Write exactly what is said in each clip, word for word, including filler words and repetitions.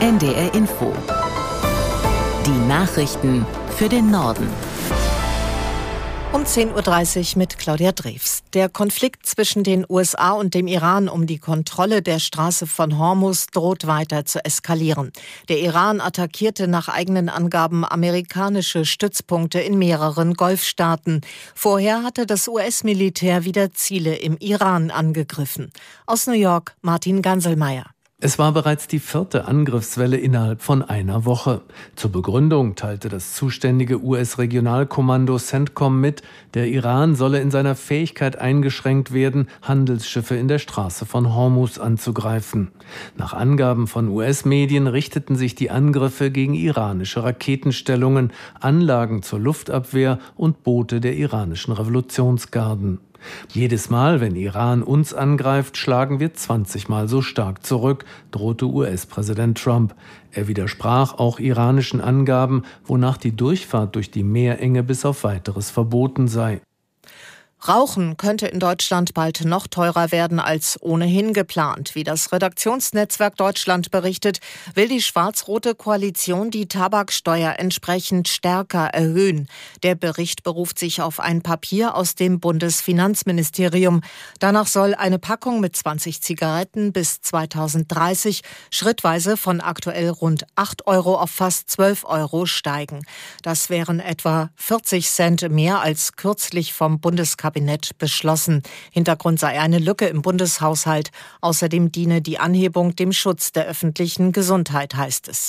N D R Info. Die Nachrichten für den Norden. Um zehn Uhr dreißig mit Claudia Drews. Der Konflikt zwischen den U S A und dem Iran um die Kontrolle der Straße von Hormuz droht weiter zu eskalieren. Der Iran attackierte nach eigenen Angaben amerikanische Stützpunkte in mehreren Golfstaaten. Vorher hatte das U S-Militär wieder Ziele im Iran angegriffen. Aus New York Martin Ganselmeier. Es war bereits die vierte Angriffswelle innerhalb von einer Woche. Zur Begründung teilte das zuständige U S-Regionalkommando CENTCOM mit, der Iran solle in seiner Fähigkeit eingeschränkt werden, Handelsschiffe in der Straße von Hormuz anzugreifen. Nach Angaben von U S-Medien richteten sich die Angriffe gegen iranische Raketenstellungen, Anlagen zur Luftabwehr und Boote der iranischen Revolutionsgarden. Jedes Mal, wenn Iran uns angreift, schlagen wir zwanzig Mal so stark zurück, drohte U S-Präsident Trump. Er widersprach auch iranischen Angaben, wonach die Durchfahrt durch die Meerenge bis auf Weiteres verboten sei. Rauchen könnte in Deutschland bald noch teurer werden als ohnehin geplant. Wie das Redaktionsnetzwerk Deutschland berichtet, will die schwarz-rote Koalition die Tabaksteuer entsprechend stärker erhöhen. Der Bericht beruft sich auf ein Papier aus dem Bundesfinanzministerium. Danach soll eine Packung mit zwanzig Zigaretten bis zweitausenddreißig schrittweise von aktuell rund acht Euro auf fast zwölf Euro steigen. Das wären etwa vierzig Cent mehr als kürzlich vom Bundeskabinett beschlossen. Hintergrund sei eine Lücke im Bundeshaushalt. Außerdem diene die Anhebung dem Schutz der öffentlichen Gesundheit, heißt es.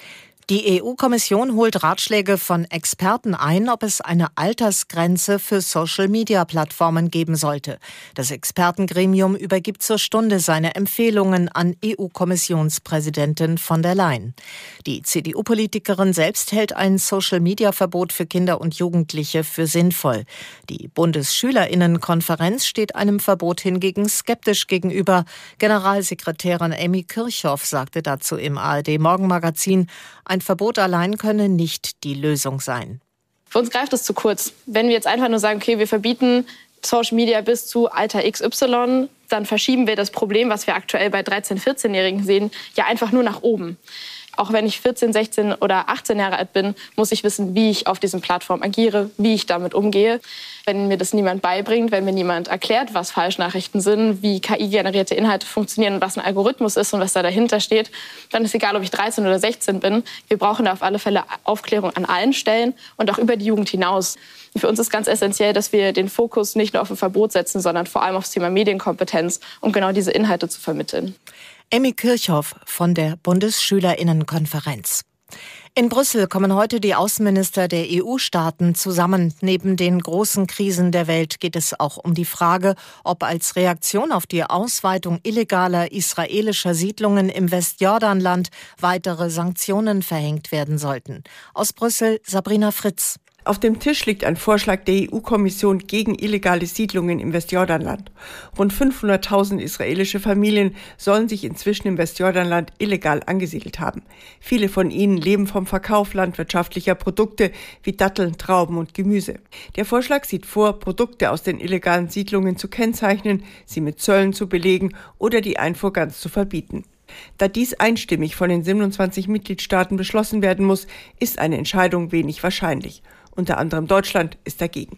Die E U-Kommission holt Ratschläge von Experten ein, ob es eine Altersgrenze für Social-Media-Plattformen geben sollte. Das Expertengremium übergibt zur Stunde seine Empfehlungen an E U-Kommissionspräsidentin von der Leyen. Die C D U-Politikerin selbst hält ein Social-Media-Verbot für Kinder und Jugendliche für sinnvoll. Die Bundesschülerinnenkonferenz steht einem Verbot hingegen skeptisch gegenüber. Generalsekretärin Amy Kirchhoff sagte dazu im A R D-Morgenmagazin, ein Verbot allein könne nicht die Lösung sein. Für uns greift es zu kurz. Wenn wir jetzt einfach nur sagen, okay, wir verbieten Social Media bis zu Alter X Y, dann verschieben wir das Problem, was wir aktuell bei dreizehn-, vierzehnjährigen sehen, ja einfach nur nach oben. Auch wenn ich vierzehn, sechzehn oder achtzehn Jahre alt bin, muss ich wissen, wie ich auf diesen Plattformen agiere, wie ich damit umgehe. Wenn mir das niemand beibringt, wenn mir niemand erklärt, was Falschnachrichten sind, wie K I-generierte Inhalte funktionieren und was ein Algorithmus ist und was da dahinter steht, dann ist egal, ob ich dreizehn oder sechzehn bin. Wir brauchen da auf alle Fälle Aufklärung an allen Stellen und auch über die Jugend hinaus. Und für uns ist ganz essentiell, dass wir den Fokus nicht nur auf ein Verbot setzen, sondern vor allem auf das Thema Medienkompetenz, um genau diese Inhalte zu vermitteln. Amy Kirchhoff von der Bundesschülerinnenkonferenz. In Brüssel kommen heute die Außenminister der E U-Staaten zusammen. Neben den großen Krisen der Welt geht es auch um die Frage, ob als Reaktion auf die Ausweitung illegaler israelischer Siedlungen im Westjordanland weitere Sanktionen verhängt werden sollten. Aus Brüssel Sabrina Fritz. Auf dem Tisch liegt ein Vorschlag der E U-Kommission gegen illegale Siedlungen im Westjordanland. Rund fünfhunderttausend israelische Familien sollen sich inzwischen im Westjordanland illegal angesiedelt haben. Viele von ihnen leben vom Verkauf landwirtschaftlicher Produkte wie Datteln, Trauben und Gemüse. Der Vorschlag sieht vor, Produkte aus den illegalen Siedlungen zu kennzeichnen, sie mit Zöllen zu belegen oder die Einfuhr ganz zu verbieten. Da dies einstimmig von den siebenundzwanzig Mitgliedstaaten beschlossen werden muss, ist eine Entscheidung wenig wahrscheinlich. Unter anderem Deutschland ist dagegen.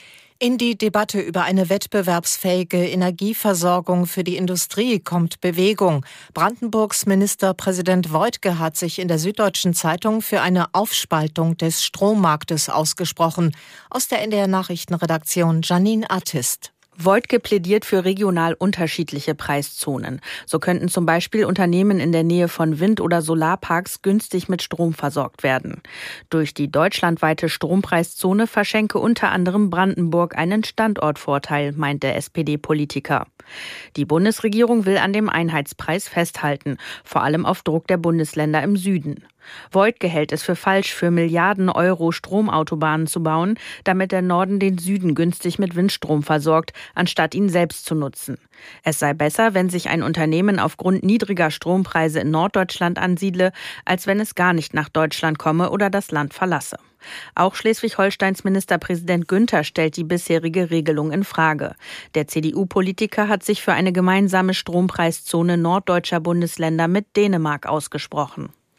In die Debatte über eine wettbewerbsfähige Energieversorgung für die Industrie kommt Bewegung. Brandenburgs Ministerpräsident Woidke hat sich in der Süddeutschen Zeitung für eine Aufspaltung des Strommarktes ausgesprochen. Aus der N D R-Nachrichtenredaktion Janine Artist. Woidke plädiert für regional unterschiedliche Preiszonen. So könnten zum Beispiel Unternehmen in der Nähe von Wind- oder Solarparks günstig mit Strom versorgt werden. Durch die deutschlandweite Strompreiszone verschenke unter anderem Brandenburg einen Standortvorteil, meint der S P D-Politiker. Die Bundesregierung will an dem Einheitspreis festhalten, vor allem auf Druck der Bundesländer im Süden. Woidke hält es für falsch, für Milliarden Euro Stromautobahnen zu bauen, damit der Norden den Süden günstig mit Windstrom versorgt, anstatt ihn selbst zu nutzen. Es sei besser, wenn sich ein Unternehmen aufgrund niedriger Strompreise in Norddeutschland ansiedle, als wenn es gar nicht nach Deutschland komme oder das Land verlasse. Auch Schleswig-Holsteins Ministerpräsident Günther stellt die bisherige Regelung in Frage. Der C D U-Politiker hat sich für eine gemeinsame Strompreiszone norddeutscher Bundesländer mit Dänemark ausgesprochen.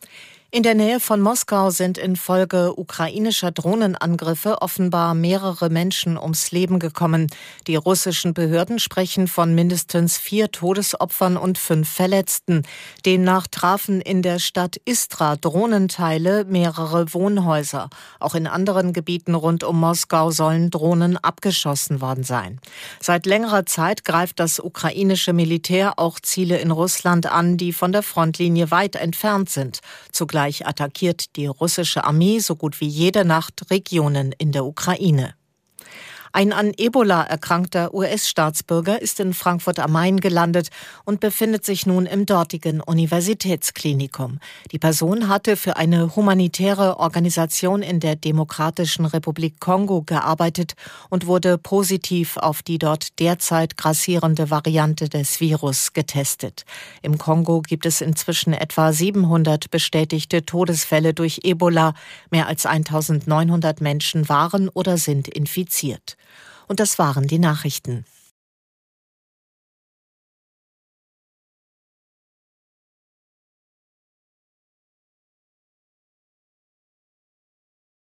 In der Nähe von Moskau sind infolge ukrainischer Drohnenangriffe offenbar mehrere Menschen ums Leben gekommen. Die russischen Behörden sprechen von mindestens vier Todesopfern und fünf Verletzten. Demnach trafen in der Stadt Istra Drohnenteile mehrere Wohnhäuser. Auch in anderen Gebieten rund um Moskau sollen Drohnen abgeschossen worden sein. Seit längerer Zeit greift das ukrainische Militär auch Ziele in Russland an, die von der Frontlinie weit entfernt sind. Zugleich attackiert die russische Armee so gut wie jede Nacht Regionen in der Ukraine. Ein an Ebola erkrankter U S-Staatsbürger ist in Frankfurt am Main gelandet und befindet sich nun im dortigen Universitätsklinikum. Die Person hatte für eine humanitäre Organisation in der Demokratischen Republik Kongo gearbeitet und wurde positiv auf die dort derzeit grassierende Variante des Virus getestet. Im Kongo gibt es inzwischen etwa siebenhundert bestätigte Todesfälle durch Ebola. Mehr als eintausendneunhundert Menschen waren oder sind infiziert. Und das waren die Nachrichten.